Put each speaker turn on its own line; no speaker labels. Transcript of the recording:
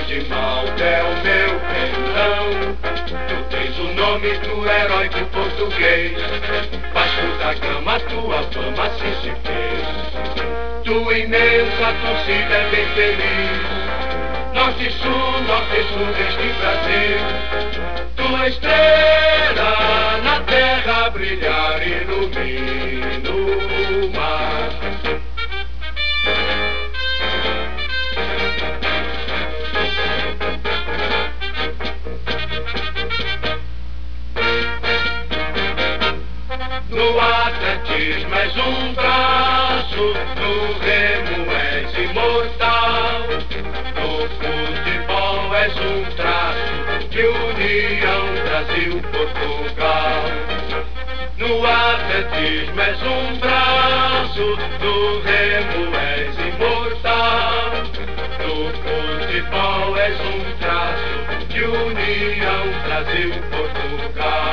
Grimaldo é o meu pendão. Tu tens o nome do heróico português, baixo da cama tua fama assim se fez. Tua imensa torcida é bem feliz, norte e sul deste Brasil. Tua estrela na terra brilhar ilumina o mar. No atletismo és um braço, no remo és imortal, no futebol és um traço de união Brasil-Portugal. No atletismo és um braço, no remo és imortal, no futebol és um traço de união Brasil-Portugal.